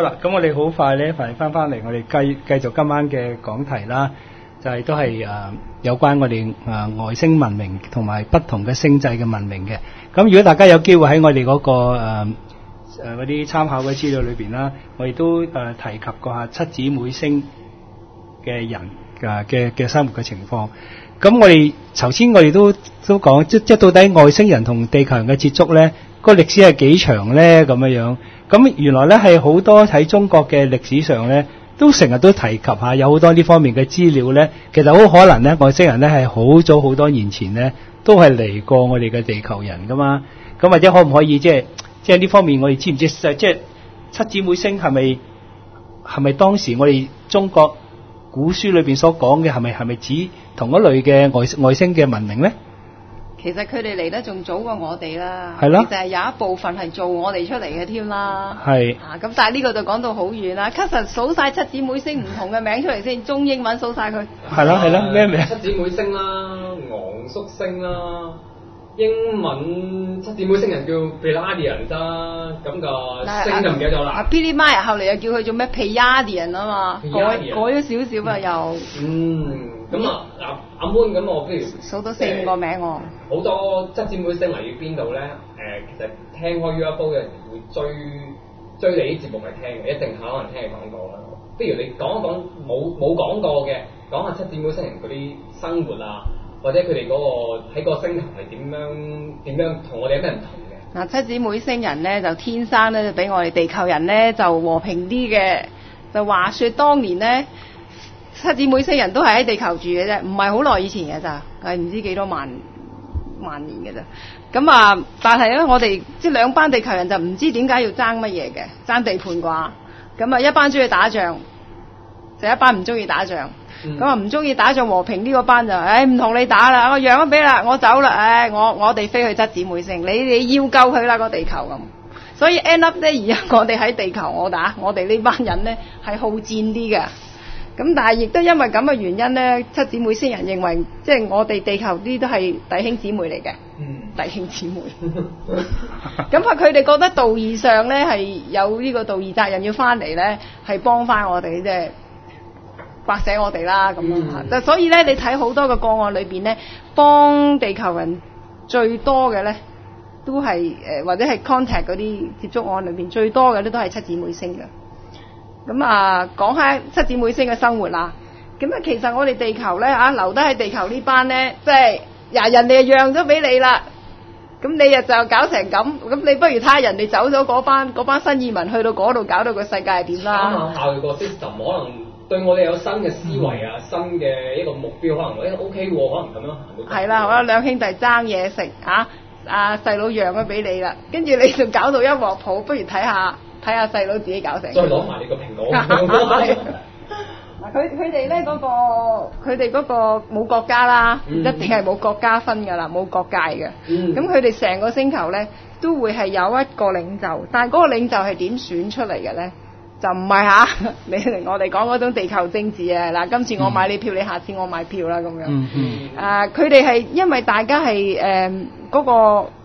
好啦，咁我哋好快咧，翻嚟，我哋繼續今晚嘅講題啦，就係都係有關我哋外星文明同埋不同嘅星際嘅文明嘅。咁如果大家有機會喺我哋嗰個嗰啲參考嘅資料裏邊啦，我哋都提及過下七姊妹星嘅人嘅生活嘅情況。咁我哋頭先我哋都講，即到底外星人同地球人嘅接觸咧，個歷史係幾長咧咁樣。咁原來咧係好多喺中國嘅歷史上咧，都成日都提及下，有好多呢方面嘅資料咧。其實好可能咧，外星人咧係好早好多年前咧，都係嚟過我哋嘅地球人噶嘛。咁或者可唔可以即係呢方面我哋知唔知？即係七姊妹星係咪當時我哋中國古書裏邊所講嘅係咪指同一類嘅外星嘅文明咧？ 其實佢哋嚟得仲早過我哋啦， 係咯， 就係有一部分係做我哋出嚟嘅添啦。 係咁但係呢個就講到好遠啦。其實數晒七姊妹星唔同嘅名出嚟先，中英文數晒佢。 係咯，咩名？ 七姊妹星啦，昂宿星啦，英文七姊妹星人叫 Pleiadians 啦，咁個星就唔記得咗啦。 Billy Meier 後嚟又叫佢做咩 Pleiadian 啊嘛，改咗少少啊又。 咁阿 Moon 咁我不如數到4-5個名喎。 好多七姊妹星嚟於邊度咧？其實聽開 UFO 嘅人會追你啲節目嚟聽嘅，一定可能聽你講過啦。不如你講一講冇講過嘅，講下七姊妹星人嗰啲生活啊，或者佢哋嗰個喺個星球係點樣同我哋有咩唔同嘅？ 七姊妹星人咧就天生咧就比我哋地球人咧就和平啲嘅。就話說當年咧，七姊妹星人都係喺地球住嘅啫，唔係好耐以前嘅咋，係唔知幾多萬年嘅咋。咁但係咧我哋即係兩班地球人就唔知點解要爭乜嘢嘅，爭地盤啩。咁一班中意打仗，就一班唔中意打仗。咁唔中意打仗和平呢個班就唔同你打啦，我讓咗俾啦，我走啦，我哋飛去七姊妹星，你要救佢啦個地球咁。所以 end up 咧，而家我哋喺地球我哋呢班人咧係好戰啲嘅。咁但係亦都因為咁嘅原因咧，七姊妹星人認為即係我哋地球啲都係弟兄姊妹嚟嘅。弟兄姊妹。咁佢哋覺得道義上咧係有呢個道義責任要翻嚟咧，係幫翻我哋即係刮醒我哋啦咁樣。所以咧，你睇好多個案裏邊咧，幫地球人最多嘅咧，都係或者係 contact 嗰啲接觸案裏邊最多嘅咧，都係七姊妹星嘅。咁講下七姊妹星嘅生活啦。咁其實我哋地球咧留低喺地球呢班咧，即係人哋就讓咗俾你啦。咁你就搞成咁，咁你不如睇下人哋走咗嗰班新移民去到嗰度，搞到個世界係點啦？ 考慮個 system 可能對我哋有新嘅思維啊，新嘅一個目標，可能OK 喎，可能咁樣行到。係啦，我兩兄弟爭嘢食細佬讓咗俾你啦，跟住你就搞到一鑊泡，不如睇下細佬自己搞成。 再攞埋你個蘋果。 佢哋咧佢哋嗰個冇國家啦，一定係冇國家分㗎啦，冇國界嘅。咁佢哋成個星球咧都會係有一個領袖，但係嗰個領袖係點選出嚟嘅咧？就唔係你同我哋講嗰種地球政治啊！嗱，今次我買你票，你下次我買票啦咁樣。佢哋係因為大家係嗰個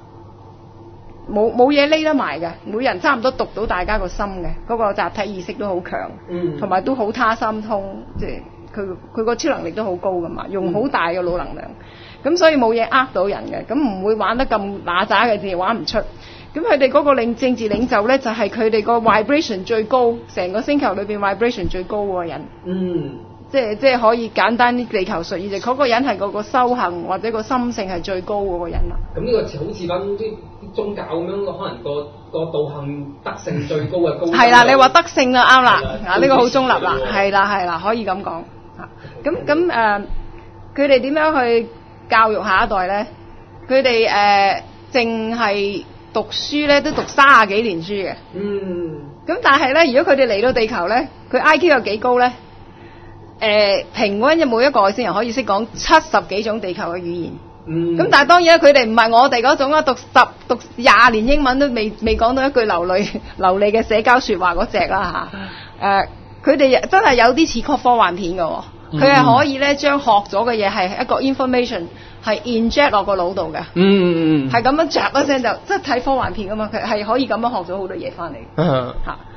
冇嘢匿得埋嘅，每人差唔多讀到大家個心嘅，嗰個集體意識都好強，同埋都好他心通，即係佢個超能力都好高噶嘛，用好大嘅腦能量，咁所以冇嘢呃到人嘅，咁唔會玩得咁乸渣嘅字，玩唔出。咁佢哋嗰個政治領袖咧，就係佢哋個 vibration 最高，成個星球裏邊 vibration 最高嗰個人。即係可以簡單啲地球術語，就嗰個人係嗰個修行或者個心性係最高嗰個人啦。 咁呢個好似翻啲宗教咁樣，可能個道行德性最高嘅高。係啦，你話德性就啱啦，呢個好中立啦，係啦，可以咁講。咁佢哋點樣去教育下一代咧？佢哋淨係讀書咧都讀30幾年書嘅。咁但係咧，如果佢哋嚟到地球咧，佢 IQ 有幾高咧？平均每一個外星人可以識講70幾種地球嘅語言。咁但係當然佢哋唔係我哋嗰種啊，讀20年英文都未講到一句流利嘅社交說話嗰隻啦嚇。佢哋真係有啲似科幻片嘅，佢係可以咧將學咗嘅嘢係一個 information 係 inject 落個腦度嘅。係咁樣著一聲就即係睇科幻片㗎嘛，佢係可以咁樣學咗好多嘢翻嚟嚇。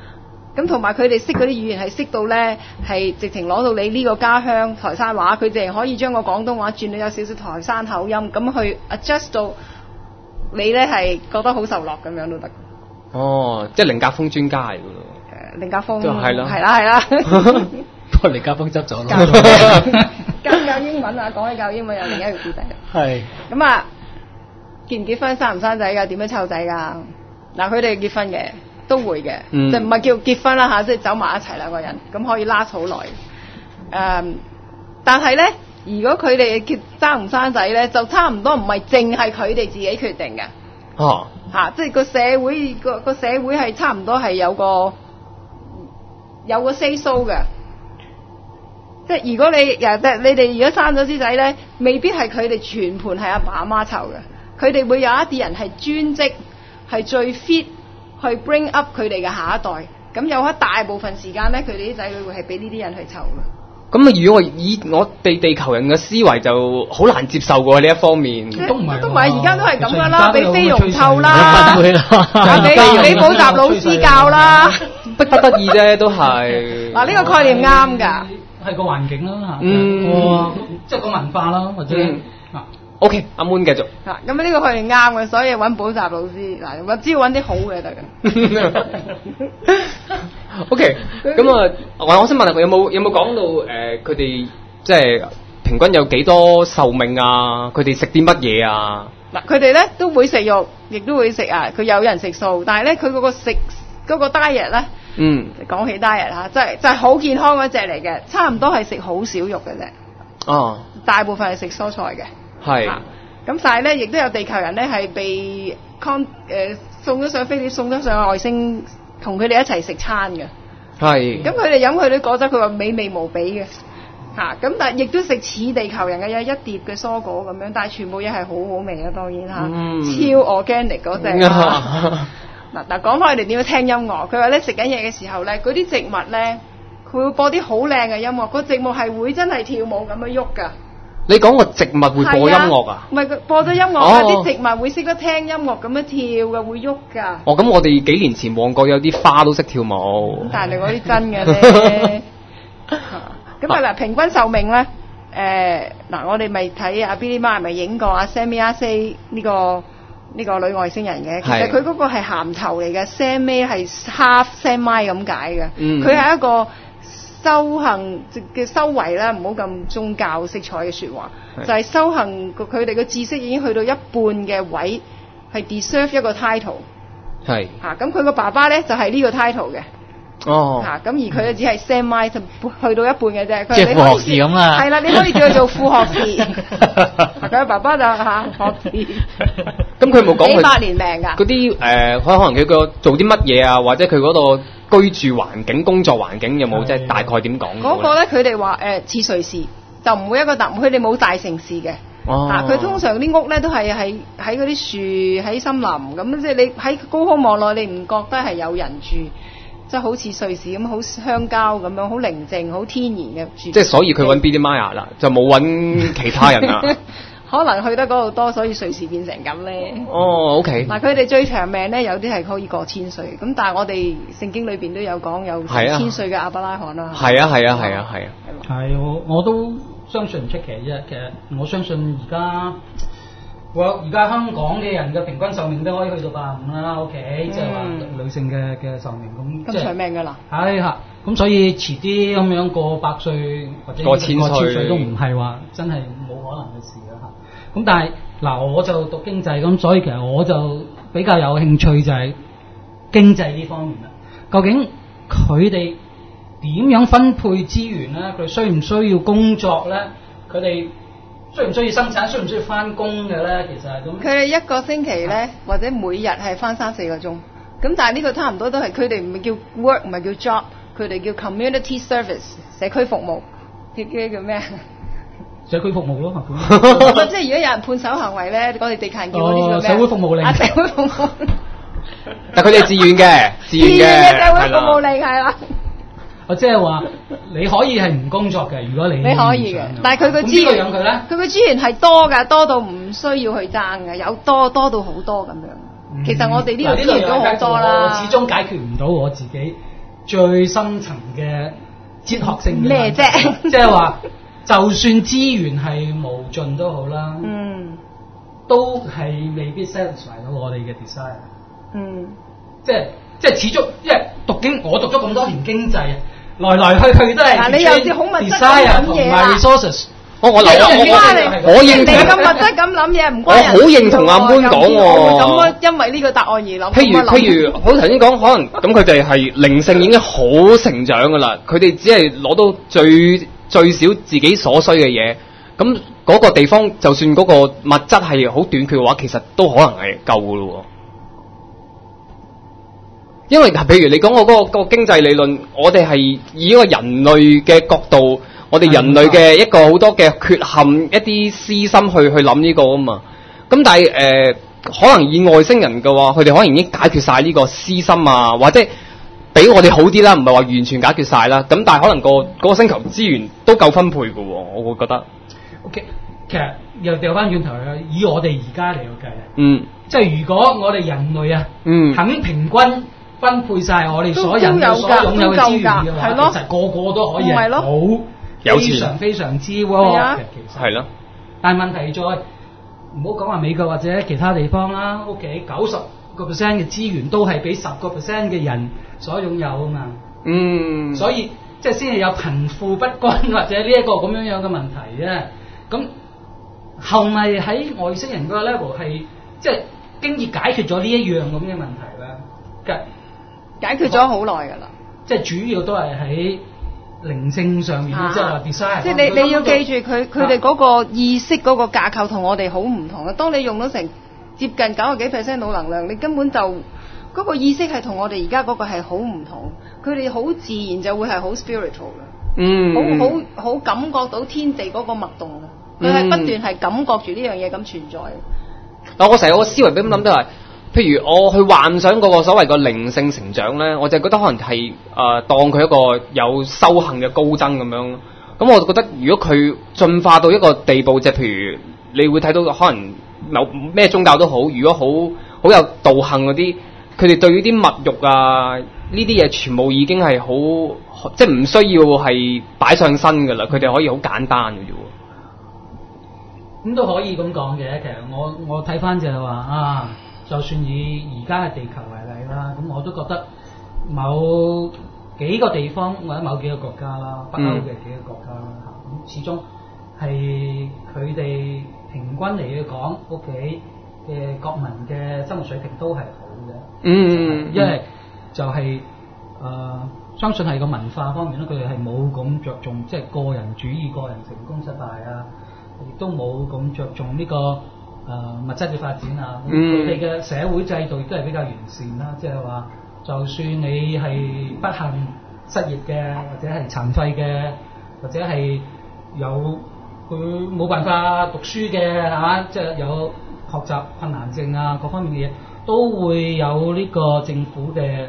咁同埋佢哋識嗰啲語言係識到咧，係直情攞到你呢個家鄉台山話，佢哋可以將個廣東話轉到有少少台山口音，咁去 adjust 到你咧係覺得好受落咁樣都得。 哦，即係凌格風專家嚟㗎咯。 凌格風係咯， 係啦。 不過凌格風執咗啦。 教英文啊，講起教英文有另一個故仔。 係。 咁啊，結唔結婚、生唔生仔㗎？點樣湊仔㗎？嗱，佢哋結婚嘅。都會嘅，就唔係叫結婚啦嚇，即係走埋一齊兩個人，咁可以 last 好耐。但係咧，如果佢哋生唔生仔咧，就差唔多唔係淨係佢哋自己決定嘅。 哦， 即係個社會係差唔多係有個 say so 嘅。即係如果你哋如果生咗啲仔咧，未必係佢哋全盤係阿爸阿媽湊嘅，佢哋會有一啲人係專職係最 fit。去 bring up 佢哋嘅下一代，咁有一大部分時間咧，佢哋啲仔女會係俾呢啲人去湊嘅。 咁啊，如果以我哋地球人嘅思維就好難接受嘅呢一方面。 都唔係， 而家都係咁噶啦，俾菲傭湊啦，俾補習老師教啦， 逼不得已啫，都係。 嗱，呢個概念啱㗎。 係個環境啦嚇，即係個文化啦，或者 OK， 阿 Moon 繼續。 咁呢個概念啱嘅，所以揾補習老師嗱，只要揾啲好嘅得嘅。 OK， 咁啊，我想問下佢有冇講到佢哋即係平均有幾多壽命啊？佢哋食啲乜嘢啊？ 嗱，佢哋咧都會食肉，亦都會食啊。佢有人食素，但係咧佢嗰個食嗰個 diet 咧，講起 diet 嚇，就係好健康嗰隻嚟嘅，差唔多係食好少肉嘅啫。 哦， 大部分係食蔬菜嘅。係，咁但係咧，亦都有地球人咧係被送咗上飛碟，送咗上外星，同佢哋一齊食餐嘅。係。咁佢哋飲佢啲果汁，佢話美味無比嘅。咁但係亦都食似地球人嘅嘢，一碟嘅蔬果咁樣，但係全部嘢係好好味嘅，當然超 organic 嗰隻。嗱，講翻佢哋點樣聽音樂，佢話咧食緊嘢嘅時候咧，嗰啲植物咧，佢會播啲好靚嘅音樂，個植物係會真係跳舞咁樣喐㗎。 你講個植物會播音樂啊？ 唔係佢播咗音樂，啲植物會識得聽音樂咁樣跳嘅，會喐㗎。 咁我哋幾年前旺角有啲花都識跳舞。 但係你嗰啲真嘅咧。咁嗱，平均壽命咧，我哋咪睇阿 Billy Ma 咪影過阿 Sammy Asay 呢個女外星人嘅。其實佢嗰個係銜頭嚟嘅 ，Sammy 係 half Sammy 咁解嘅。佢係一個修行嘅修為咧，唔好咁宗教色彩嘅説話，就係修行佢哋嘅知識已經去到一半嘅位，係 deserve 一個 title。係。咁佢個爸爸咧就係呢個 title 嘅。咁而佢咧只係 semi 就去到一半嘅啫。 即係副學士咁啊。 係啦，你可以叫佢做副學士。佢爸爸就學士。 咁佢冇講佢幾百年命㗎。 嗰啲可能佢個做啲乜嘢啊，或者佢嗰度居住環境、工作環境有冇即係大概點講？ 嗰個咧，佢哋話似瑞士，就唔會一個佢哋冇大城市嘅。佢通常啲屋咧都係喺嗰啲樹喺森林咁，即係你喺高空望落，你唔覺得係有人住，即係好似瑞士咁，好鄉郊咁樣，好寧靜、好天然嘅住。即係所以佢揾 Billy Meier 啦，就冇揾其他人啦。 可能去得嗰度多，所以瑞士變成咁咧。 OK。 嗱，佢哋最長命咧，有啲係可以過1000歲，咁但係我哋聖經裏邊都有講有1000歲嘅亞伯拉罕啦。 係啊。 係我都相信唔出奇啫。其實我相信而家香港嘅人嘅平均壽命都可以去到85啦。OK，即係話女性嘅壽命咁長命㗎啦。 係咁所以遲啲咁樣過100歲或者過1000歲都唔係話真係冇可能嘅事啦嚇。咁但係我就讀經濟，咁所以其實我就比較有興趣就係經濟呢方面啦。究竟佢哋點樣分配資源咧？佢需唔需要工作咧？佢哋需唔需要生產？需唔需要翻工嘅咧？其實係咁。佢哋一個星期咧，或者每日係翻3-4個鐘。咁但係呢個差唔多都係佢哋唔係叫 work， 唔係叫 job， 佢哋叫 community service 社區服務。叫咩？社區服務咯，即係如果有人判守行為咧，我哋地勤叫嗰啲叫咩？社會服務令。社會服務。 但佢哋自願嘅， 自願嘅社會服務令係啦。 即係話你可以係唔工作嘅，如果你可以嘅，但係佢個資源佢個資源係多㗎，多到唔需要去爭嘅，有多到好多咁樣。其實我哋呢度資源都好多啦。 我始終解決唔到我自己最深層嘅哲學性嘅咩啫？ 即係話，就算資源係無盡都好啦，都係未必 satisfy 到我哋嘅 desire。即係始終，因為我讀咗咁多年經濟，來去都係。 嗱，你有啲好物質咁 desire 同埋諗嘢啦。 resources。 我認同你咁物質咁諗嘢唔關人事。 我好認同阿 Moon 講喎。 我會咁因為呢個答案而諗。 譬如，我頭先講，可能咁佢哋係靈性已經好成長噶啦，佢哋只係攞到最少自己所需嘅嘢，咁嗰個地方就算嗰個物質係好短缺嘅話，其實都可能係夠噶咯。因為譬如你講我嗰個經濟理論，我哋係以一個人類嘅角度。我哋人類嘅一個好多嘅缺陷，一啲私心去諗呢個啊嘛。咁但係可能以外星人嘅話，佢哋可能已經解決晒呢個私心啊，或者比我哋好啲啦，唔係話完全解決晒啦。咁但係可能嗰個星球資源都夠分配嘅喎，我會覺得。 OK， 其實又掉翻轉頭啦，以我哋而家嚟計，即係如果我哋人類啊，肯平均分配晒我哋所人類所擁有嘅資源嘅話，其實個都可以係好。非常非常之喎嘅，其實係咯。但係問題在唔好講話美國或者其他地方啦。OK， 90% 嘅資源都係俾10% 嘅人所擁有啊嘛。所以即係先係有貧富不均或者呢一個咁樣嘅問題啫。咁後咪喺外星人嗰個 level 係即係經已解決咗呢一樣咁嘅問題啦。 解決咗好耐㗎啦。 即係主要都係喺靈性上面，即係話 design。即係你要記住佢哋嗰個意識嗰個架構同我哋好唔同嘅。當你用咗成接近90幾% 腦能量，你根本就嗰個意識係同我哋而家嗰個係好唔同。佢哋好自然就會係好 spiritual 嘅，好感覺到天地嗰個脈動嘅。佢係不斷係感覺住呢樣嘢咁存在。 但我成日個思維俾咁諗都係。譬如我去幻想嗰個所謂個靈性成長咧，我就覺得可能係當佢一個有修行嘅高僧咁樣。咁我就覺得如果佢進化到一個地步，即係譬如你會睇到可能某咩宗教都好，如果好有道行嗰啲，佢哋對於啲物欲啊呢啲嘢全部已經係好，即係唔需要係擺上身㗎啦，佢哋可以好簡單嘅啫喎。 咁都可以咁講嘅，其實我睇翻就係話啊。就算以而家嘅地球為例啦，咁我都覺得某幾個地方或者某幾個國家啦，北歐嘅幾個國家啦，咁始終係佢哋平均嚟講，屋企嘅國民嘅生活水平都係好嘅。因為就係相信係個文化方面咧，佢哋係冇咁着重即係個人主義、個人成功失敗啊，亦都冇咁着重呢個。物質嘅發展啊，佢哋嘅社會制度亦都係比較完善啦。即係話，就算你係不幸失業嘅，或者係殘廢嘅，或者係有佢冇辦法讀書嘅嚇，即係有學習困難症啊，各方面嘅嘢都會有呢個政府嘅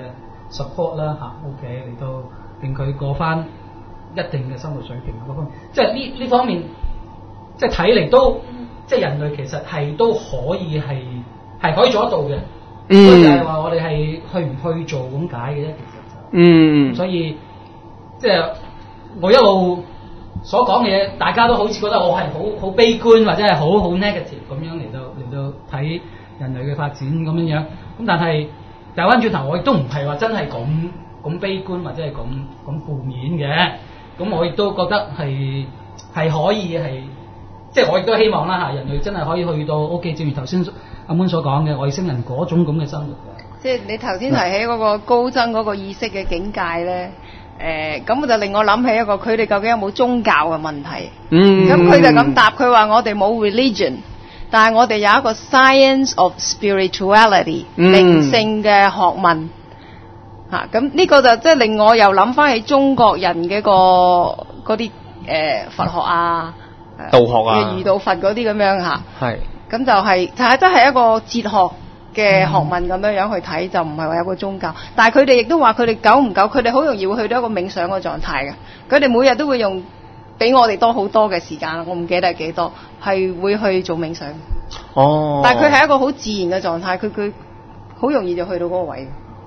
support 啦嚇。OK， 嚟到令佢過翻一定嘅生活水平嗰方面，即係呢方面，即係睇嚟都。即係人類其實係都可以係可以做得到嘅，所以就係話我哋係去唔去做咁解嘅啫，其實就，所以即係我一路所講嘅嘢，大家都好似覺得我係好悲觀或者係好 negative 咁樣嚟到睇人類嘅發展咁樣，咁但係掉翻轉頭，我亦都唔係話真係咁悲觀或者係咁負面嘅，咁我亦都覺得係可以係。即係我亦都希望啦嚇，人類真係可以去到 OK， 正如頭先阿 Moon 所講嘅外星人嗰種咁嘅生活嘅。 即係你頭先提起嗰個高僧嗰個意識嘅境界咧，咁就令我諗起一個佢哋究竟有冇宗教嘅問題。咁佢就咁答，佢話我哋冇 religion，但係我哋有一個 science of spirituality，靈性嘅學問。咁呢個就即係令我又諗翻起中國人嘅嗰啲佛學啊。 道學啊， 儒道佛嗰啲咁樣嚇， 係咁就係，但係都係一個哲學嘅學問咁樣去睇，就唔係話有個宗教。但係佢哋亦都話佢哋久唔久，佢哋好容易會去到一個冥想嘅狀態嘅。佢哋每日都會用比我哋多好多嘅時間，我唔記得係幾多，係會去做冥想。 哦， 但係佢係一個好自然嘅狀態，佢好容易就去到嗰個位。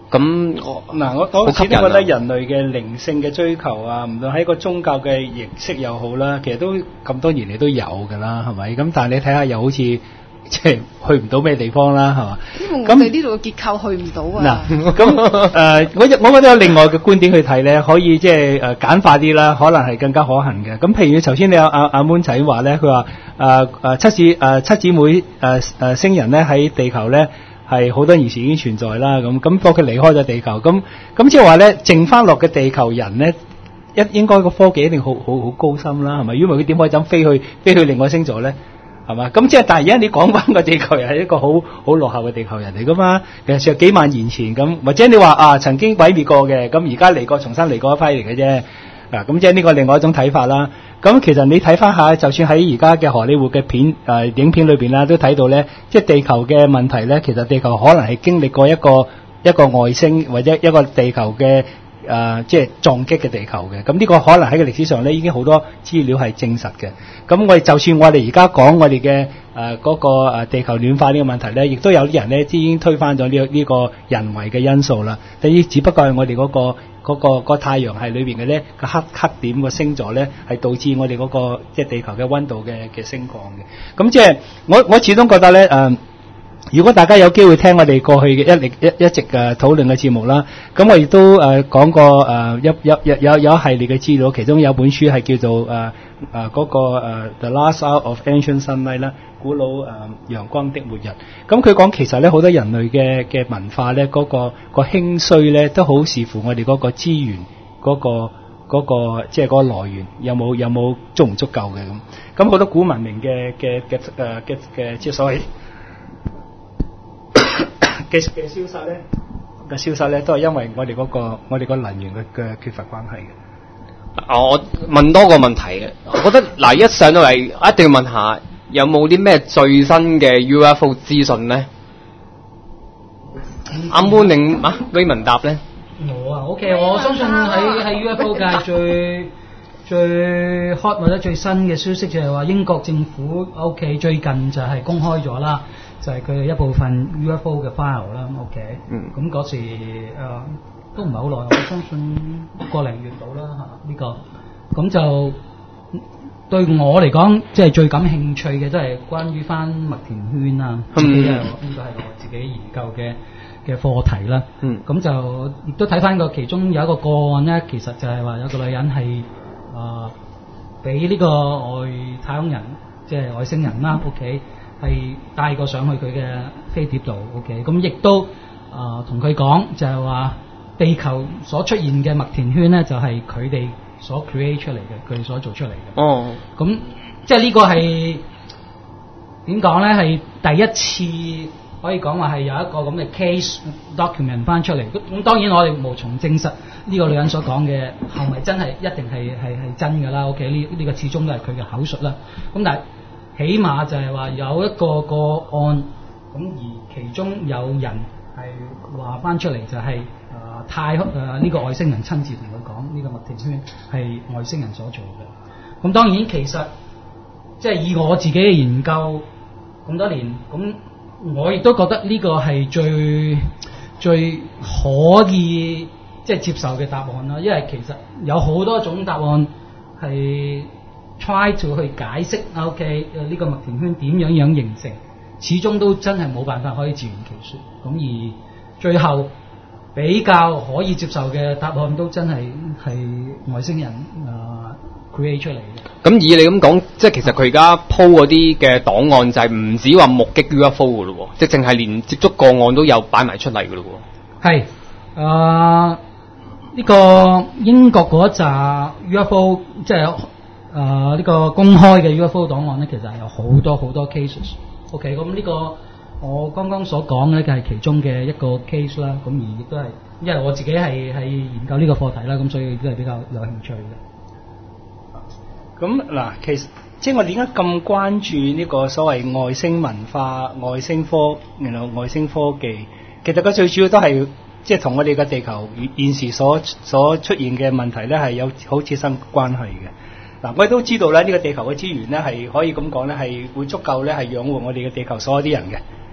咁我始終覺得人類嘅靈性嘅追求啊，唔論喺個宗教嘅形式又好啦，其實都咁多年嚟都有㗎啦，係咪？咁但係你睇下又好似即係去唔到咩地方啦，係嘛？ 因為我哋呢度嘅結構去唔到啊。 嗱，咁我覺得有另外嘅觀點去睇咧，可以即係簡化啲啦，可能係更加可行嘅。咁譬如頭先你阿 Moon 仔話咧，佢話七姊妹星人咧喺地球咧。係好多年前已經存在啦，咁不過佢離開咗地球，咁即係話咧，剩翻落嘅地球人咧，應該個科技一定好高深啦，係咪？因為佢點可以咁飛去另外星座咧，係嘛？咁即係但係而家你講翻個地球人係一個好落後嘅地球人嚟噶嘛？其實幾萬年前咁，或者你話曾經毀滅過嘅，咁而家重新嚟過一批嚟嘅啫。嗱，咁即係呢個另外一種睇法啦。咁其實你睇翻下，就算喺而家嘅荷里活嘅影片裏邊啦，都睇到咧，即係地球嘅問題咧，其實地球可能係經歷過一個外星或者一個地球嘅即係撞擊嘅地球嘅。咁呢個可能喺個歷史上咧已經好多資料係證實嘅。咁就算我哋而家講我哋嘅嗰個地球暖化呢個問題咧，亦都有啲人咧已經推翻咗呢個人為嘅因素啦。只不過係我哋嗰個太陽系裏邊嘅咧個黑點個星座咧，係導致我哋嗰個即係地球嘅溫度嘅升降嘅。咁即係我始終覺得咧如果大家有機會聽我哋過去嘅一直討論嘅節目啦，咁我亦都講過有一系列嘅資料，其中有本書係叫做嗰個The Last Hour of Ancient Sunlight 啦，古老陽光的末日。咁佢講其實咧好多人類嘅文化咧嗰個興衰咧都好視乎我哋嗰個資源嗰個即係嗰個來源有冇足唔足夠嘅咁。咁好多古文明嘅即係所謂嘅消失咧，都係因為我哋個能源嘅缺乏關係嘅。 我問多個問題嘅，我覺得嗱一上到嚟一定要問下有冇啲咩最新嘅 UFO 資訊咧？阿 Moon 定Raymond 答咧？ 我OK， 我相信喺 UFO 界最 hot 或者最新嘅消息就係話英國政府 OK 最近就係公開咗啦。就係佢哋一部分 UFO 嘅 file 啦 ，OK，咁嗰時都唔係好耐，我相信個零月到啦呢個，咁就對我嚟講，即係最感興趣嘅都係關於翻麥田圈啊，自己應該係我自己研究嘅課題啦，咁就亦都睇翻個其中有一個個案咧，其實就係話有個女人係俾呢個外太空人，即係外星人啦 ，OK。係帶過上去佢嘅飛碟度 ，OK， 咁亦都同佢講就係話地球所出現嘅麥田圈咧，就係佢哋所 create 出嚟嘅，佢哋所做出嚟嘅。哦，咁即係呢個係點講咧？係第一次可以講話係有一個咁嘅 case document 翻出嚟。咁當然我哋無從證實呢個女人所講嘅係咪真係一定係真㗎啦 〜OK， 呢個始終都係佢嘅口述啦。咁但係起碼就係話有一個個案，咁而其中有人係話翻出嚟就係呢個外星人親自同佢講，呢個麥田圈係外星人所做嘅。咁當然其實即係以我自己嘅研究咁多年，咁我亦都覺得呢個係最可以即係接受嘅答案啦。因為其實有好多種答案係try to 去解釋 OK 呢個麥田圈點樣形成，始終都真係冇辦法可以自圓其說。咁而最後比較可以接受嘅答案都真係外星人create 出嚟嘅。 咁以你咁講，即係其實佢而家鋪嗰啲嘅檔案就係唔止話目擊 UFO 嘅咯，即係淨係連接觸個案都有擺埋出嚟嘅咯。係呢個英國嗰一紮 UFO 即係呢個公開嘅 UFO 檔案咧，其實係有好多 cases。OK， 咁呢個我剛剛所講咧，嘅係其中嘅一個 case 啦。咁而亦都係因為我自己係研究呢個課題啦，咁所以都係比較有興趣嘅。 咁嗱，其實即係我點解咁關注呢個所謂外星文化、外星外星科技？其實佢最主要都係即係同我哋嘅地球現時所出現嘅問題咧，係有好切身關係嘅。嗱，我哋都知道咧，呢個地球嘅資源咧係可以咁講咧，係會足夠咧係養活我哋嘅地球所有啲人嘅。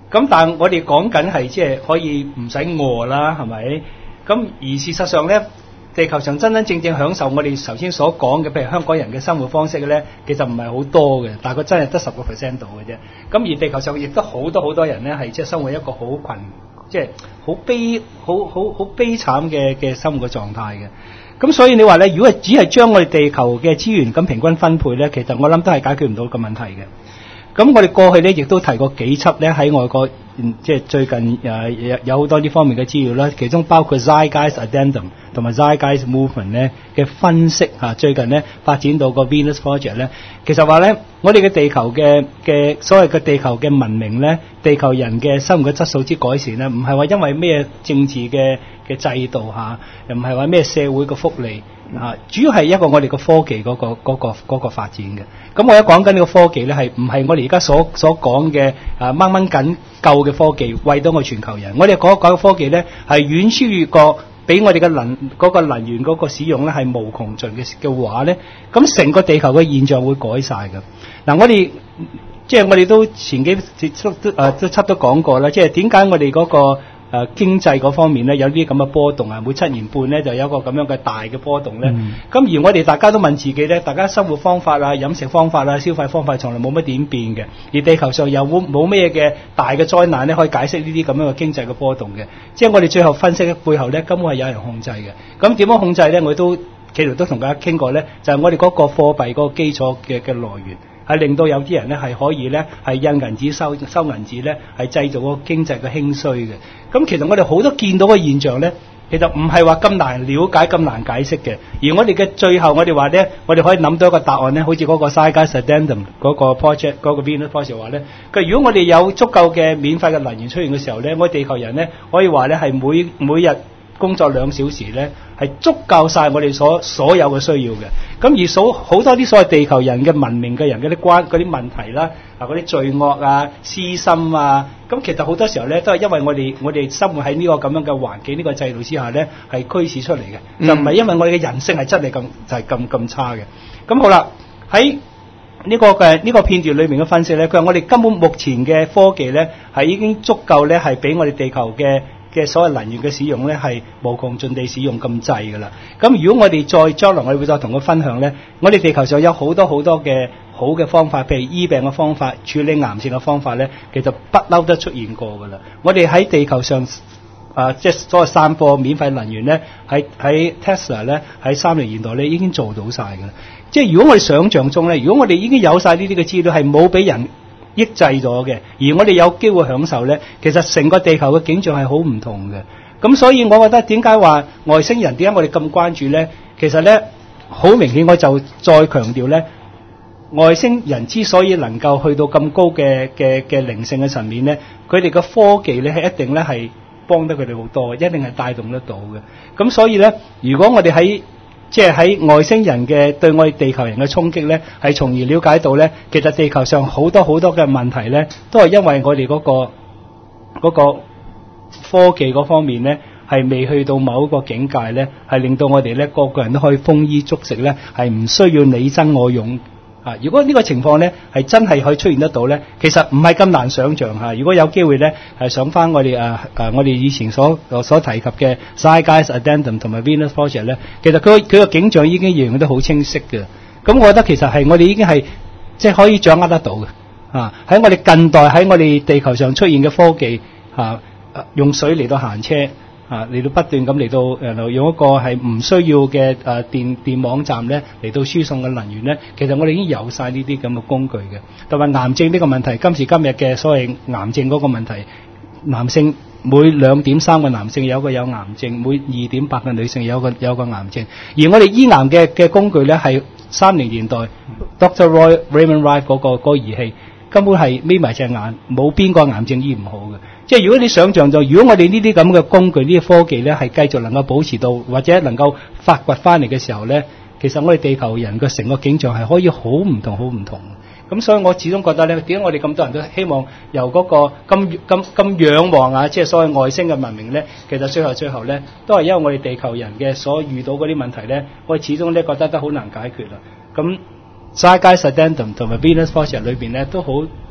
咁但係我哋講緊係即係可以唔使餓啦，係咪？咁而事實上咧，地球上真真正正享受我哋頭先所講嘅，譬如香港人嘅生活方式嘅咧，其實唔係好多嘅，大概真係得10% 度嘅啫。咁而地球上亦都好多人咧係即係生活一個好即係好悲慘嘅生活嘅狀態嘅。咁所以你話咧，如果只係將我哋地球嘅資源咁平均分配咧，其實我諗都係解決唔到個問題嘅。咁我哋過去咧亦都提過幾輯咧喺外國，即係最近有好多呢方面嘅資料啦，其中包括 Zeitgeist Addendum 同埋 Zeitgeist Movement 咧嘅分析嚇，最近咧發展到個 Venus Project 咧，其實話咧我哋嘅地球嘅所謂嘅地球嘅文明咧，地球人嘅生活嘅質素之改善咧，唔係話因為咩政治嘅制度嚇，又唔係話咩社會嘅福利。主要係一個我哋個科技嗰個發展嘅。咁我而家講緊呢個科技咧，係唔係我哋而家所講嘅掹緊舊嘅科技，為到我全球人？我哋講嘅科技咧，係遠超越過俾我哋嘅嗰個能源嗰個使用咧，係無窮盡嘅話咧，咁成個地球嘅現象會改晒㗎。嗱，我哋都前幾輯都講過啦，即係點解我哋嗰個經濟嗰方面咧有啲咁嘅波動啊，每7年半咧就有一個咁樣嘅大嘅波動咧。咁而我哋大家都問自己咧，大家生活方法啊、飲食方法啊、消費方法從來冇乜點變嘅，而地球上又冇咩嘅大嘅災難咧可以解釋呢啲咁樣嘅經濟嘅波動嘅。即係我哋最後分析嘅背後咧，根本係有人控制嘅。咁點樣控制咧？我都其實都同大家傾過咧，就係我哋嗰個貨幣嗰個基礎嘅來源。係令到有啲人咧係可以咧係印銀紙收銀紙咧，係製造個經濟嘅興衰嘅。咁其實我哋好多見到嘅現象咧，其實唔係話咁難了解、咁難解釋嘅。而我哋嘅最後我哋話咧，我哋可以諗到一個答案咧，好似嗰個 Zeitgeist Addendum 嗰個 project 嗰個 Venus Project 話咧，佢如果我哋有足夠嘅免費嘅能源出現嘅時候咧，我哋地球人咧可以話咧係每日工作2小時咧，係足夠晒我哋所有嘅需要嘅。咁而好多啲所謂地球人嘅文明嘅人嗰啲問題啦，嗰啲罪惡啊、私心啊，咁其實好多時候咧都係因為我哋生活喺呢個咁樣嘅環境、呢個制度之下咧，係驅使出嚟嘅，就唔係因為我哋嘅人性係真係咁差嘅。咁好啦，喺呢個片段裏面嘅分析咧，佢話我哋根本目前嘅科技咧係已經足夠咧係俾我哋地球嘅所謂能源嘅使用咧係無窮盡地使用咁滯㗎啦。咁如果我哋再將來我哋會再同佢分享咧，我哋地球上有好多嘅好嘅方法，譬如醫病嘅方法、處理癌症嘅方法咧，其實不嬲都出現過㗎啦。我哋喺地球上即係所謂散播免費能源咧，喺 Tesla 咧喺30年代咧已經做到晒㗎啦。即係如果我哋想象中咧，如果我哋已經有晒呢啲嘅資料係冇俾人抑制咗嘅，而我哋有機會享受咧，其實成個地球嘅景象係好唔同嘅。咁所以我覺得點解話外星人點解我哋咁關注咧？其實咧好明顯，我就再強調咧，外星人之所以能夠去到咁高嘅靈性嘅層面咧，佢哋嘅科技咧係一定咧係幫得佢哋好多，一定係帶動得到嘅。咁所以咧，如果我哋喺外星人嘅對我哋地球人嘅衝擊咧，係從而了解到咧，其實地球上好多嘅問題咧，都係因為我哋嗰個科技嗰方面咧，係未去到某一個境界咧，係令到我哋咧個人都可以豐衣足食咧，係唔需要你爭我勇。如果呢個情況咧係真係可以出現得到咧，其實唔係咁難想像嚇。如果有機會咧，係上翻我哋我哋以前所提及嘅 Zeitgeist Addendum 同埋 Venus Project 咧，其實佢個景象已經形容得好清晰嘅。咁我覺得其實係我哋已經係即係可以掌握得到嘅。喺我哋近代喺我哋地球上出現嘅科技用水嚟到行車。嚟到不斷咁嚟到用一個係唔需要嘅電網站咧嚟到輸送嘅能源咧，其實我哋已經有晒呢啲咁嘅工具嘅。同埋癌症呢個問題，今時今日嘅所謂癌症嗰個問題，男性每2.3個男性有癌症，每2.8個女性有個癌症。而我哋醫癌嘅工具咧係30年代 Dr. Raymond Wright 嗰個儀器，根本係眯埋隻眼，冇邊個癌症醫唔好嘅。即係如果你想象到，如果我哋呢啲咁嘅工具、呢啲科技咧係繼續能夠保持到，或者能夠發掘翻嚟嘅時候咧，其實我哋地球人嘅成個景象係可以好唔同。咁所以我始終覺得咧，點解我哋咁多人都希望由嗰個咁仰望即係所謂外星嘅文明咧，其實最後咧都係因為我哋地球人嘅所遇到嗰啲問題咧，我哋始終咧覺得都好難解決啦。咁 Zeitgeist Addendum 同埋 Venus Project 裏邊咧都好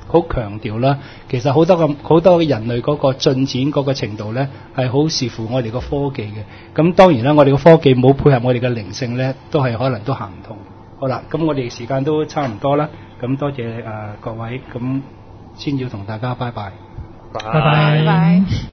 好強調啦，其實好多人類嗰個進展嗰個程度咧，係好視乎我哋個科技嘅。咁當然啦，我哋個科技冇配合我哋嘅靈性咧，都係可能都行唔通。好啦，咁我哋時間都差唔多啦，咁多謝各位，咁先要同大家拜拜。 拜拜。